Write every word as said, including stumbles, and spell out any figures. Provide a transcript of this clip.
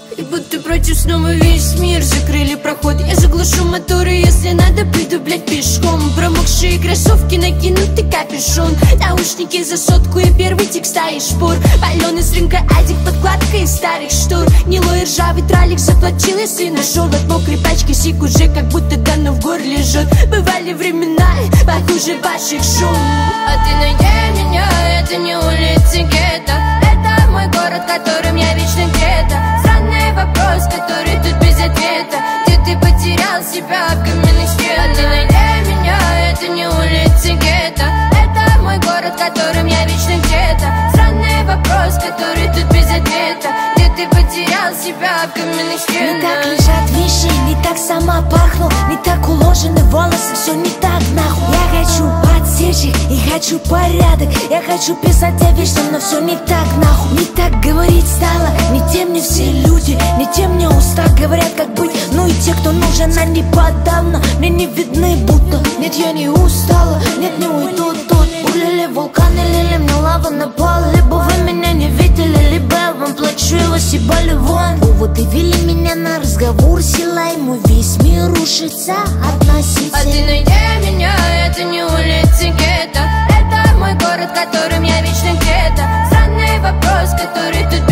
И будто против снова весь мир закрыли проход. Я заглушу моторы, если надо, пойду, блять, пешком. Промокшие кроссовки, накинутый капюшон, наушники за сотку и первый текста и шпор. Паленый с рынка адик, подкладка из старых штор. Гнилой ржавый тралик заплатил, если нашел. От мокрой пачки сик уже как будто давно в горле жжет. Бывали времена, похуже ваших шум. А ты найди меня, это не улицы гетто. Это мой город, которым я вечно где-то. Странный вопрос, который тут без ответа. Где ты потерял себя в каменных стенах? А ты найди меня, это не улицы гетто. Это мой город, которым я вечно где-то. Странный вопрос, который тут без ответа. Где ты потерял себя в каменных стенах? Не так лежат вещи, не так сама пахну, не так уложены волосы, все не так нахуй. Я хочу отсечь их и хочу порядок. Я хочу писать о вечном, но все не так нахуй. Не так говорить стало, не те мне все люди, не те мне уста говорят, как быть. Ну и те, кто нужен, они подавно мне не видны будто. Нет, я не устала, нет, не уйду тут. Улили вулканы, лили мне лаву на пол. Либо вы меня не видели, либо я вам плачу, и вы съебали вон. Поводы вели меня на разговор, сила ему весь мир рушится относительно. А ты найди меня, это не улицы гетто. Это мой город, которым я вечно где-то. Странный вопрос, который тут